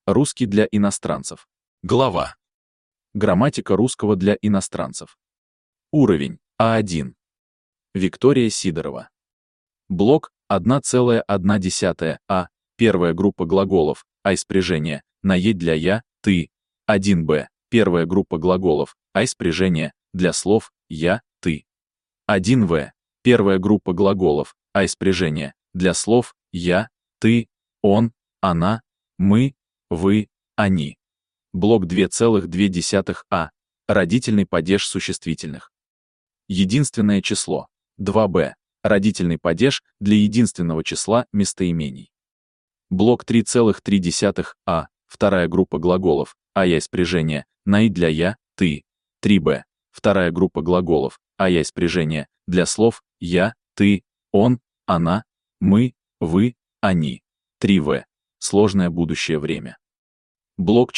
Русский для иностранцев. Глава. Грамматика русского для иностранцев. Уровень А1. Виктория Сидорова. Блок 1,1 А. Первая группа глаголов А спряжение на Е для я, ты. 1Б. Первая группа глаголов А спряжение для слов я, ты. 1В. Первая группа глаголов А спряжение для слов я, ты, он, она, мы, вы, они. Блок 2,2 А. Родительный падеж существительных. Единственное число. 2Б. Родительный падеж для единственного числа местоимений. Блок 3,3 А. Вторая группа глаголов А я спряжение на И для я, ты. 3Б. Вторая группа глаголов А я спряжение для слов я, ты, он, она, мы, вы, они. 3В. Сложное будущее время. Блок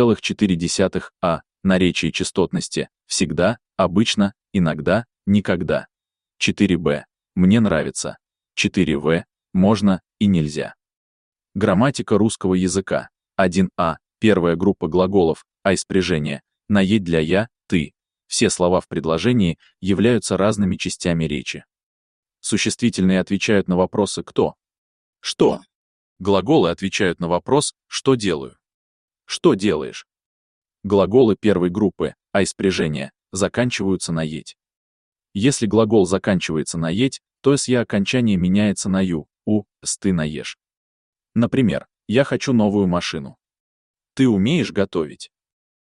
4,4 А. Наречие частотности. Всегда, обычно, иногда, никогда. 4Б. Мне нравится. 4В. Можно и нельзя. Грамматика русского языка. 1А. Первая группа глаголов А спряжение на Е для я, ты. Все слова в предложении являются разными частями речи. Существительные отвечают на вопросы «кто?», «что?». Глаголы отвечают на вопрос «что делаю?», «что делаешь?». Глаголы первой группы А спряжения заканчиваются на «еть». Если глагол заканчивается на «еть», то СЯ окончание меняется на «ю», «у», «с» ты наешь. Например, «я хочу новую машину». Ты умеешь готовить?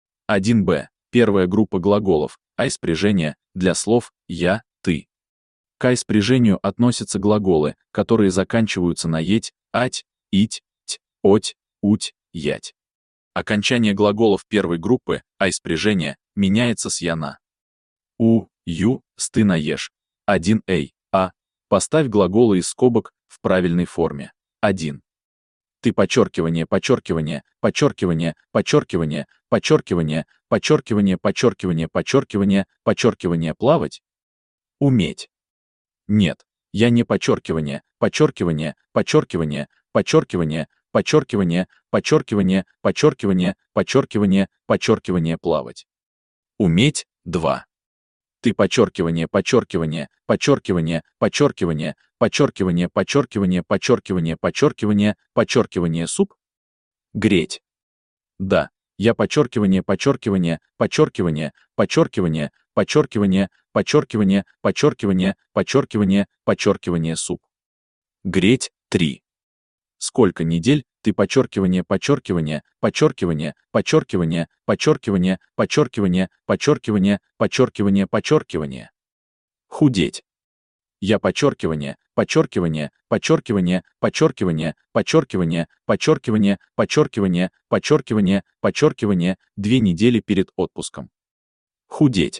1Б. Первая группа глаголов А спряжения для слов я, ты. К спряжению относятся глаголы, которые заканчиваются на «еть», «ать», «ить», «ть», «оть», «уть», «ять». Окончание глаголов первой группы А спряжения меняется с «я» на «у», «ю», «с» ты наешь. 1А. А. Поставь глаголы из скобок в правильной форме. 1. Ты подчеркивание, подчеркивание, подчеркивание, подчеркивание, подчеркивание, подчеркивание, подчеркивание, подчеркивание, подчеркивание, плавать? Уметь. Нет, я не подчеркивание, подчеркивание, подчеркивание, подчеркивание, подчеркивание, подчеркивание, подчеркивание, подчеркивание, подчеркивание, плавать. Уметь. 2. Ты подчеркивание, подчеркивание, подчеркивание, подчеркивание, подчеркивание, подчеркивание, подчеркивание, подчеркивание, подчеркивание, суп? Греть. Да, я подчеркивание, подчеркивание, подчеркивание, подчеркивание, подчеркивание, подчеркивание, подчеркивание, подчеркивание, подчеркивание, суп. Греть. 3. Сколько недель ты подчеркивание, подчеркивание, подчеркивание, подчеркивание, подчеркивание, подчеркивание, подчеркивание, подчеркивание, подчеркивание. Худеть. Я подчеркивание, подчеркивание, подчеркивание, подчеркивание, подчеркивание, подчеркивание, подчеркивание, подчеркивание, подчеркивание, 2 недели перед отпуском. Худеть.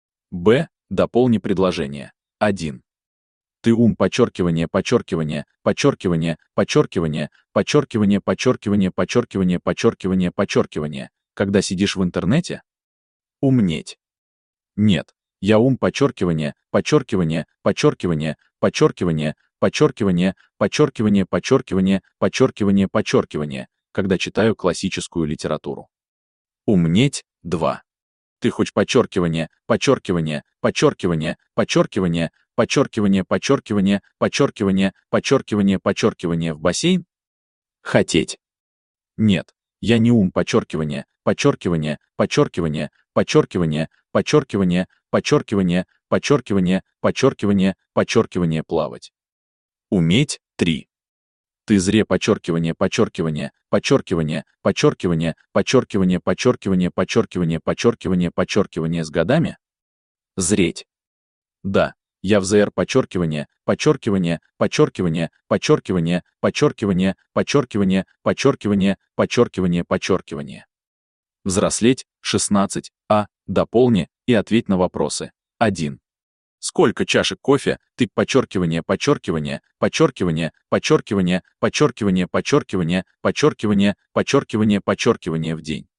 Б. Дополни предложение. 1. Ты подчеркивание, подчеркивание, подчеркивание, подчеркивание, подчеркивание, подчеркивание, подчеркивание, подчеркивание, подчеркивание, когда сидишь в интернете? Умнеть. Нет, я подчеркивание, подчеркивание, подчеркивание, подчеркивание, подчеркивание, подчеркивание, подчеркивание, подчеркивание, подчеркивание, когда читаю классическую литературу. Умнеть. 2. Ты хоть подчеркивание, подчеркивание, подчеркивание, подчеркивание, подчеркивание, подчеркивание, подчеркивание, подчеркивание, подчеркивание в бассейн? Хотеть. Нет, я не подчеркивание, подчеркивание, подчеркивание, подчеркивание, подчеркивание, подчеркивание, подчеркивание, подчеркивание, подчеркивание, плавать. Уметь. 3. Ты зре подчеркивание, подчеркивание, подчеркивание, подчеркивание, подчеркивание, подчеркивание, подчеркивание, подчеркивание, подчеркивание с годами? Зреть. Да, я в ЗР подчеркивание, подчеркивание, подчеркивание, подчеркивание, подчеркивание, подчеркивание, подчеркивание, подчеркивание, подчеркивание. Взрослеть. 16. А. Дополни и ответь на вопросы. 1. Сколько чашек кофе ты подчеркивание, подчеркивание, подчеркивание, подчеркивание, подчеркивание, подчеркивание, подчеркивание, подчеркивание, подчеркивание в день?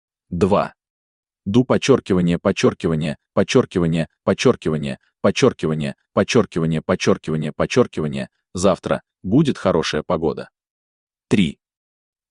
2. Подчеркивание, подчеркивание, подчеркивание, подчеркивание, подчеркивание, подчеркивание, подчеркивание, подчеркивание. Завтра будет хорошая погода. 3.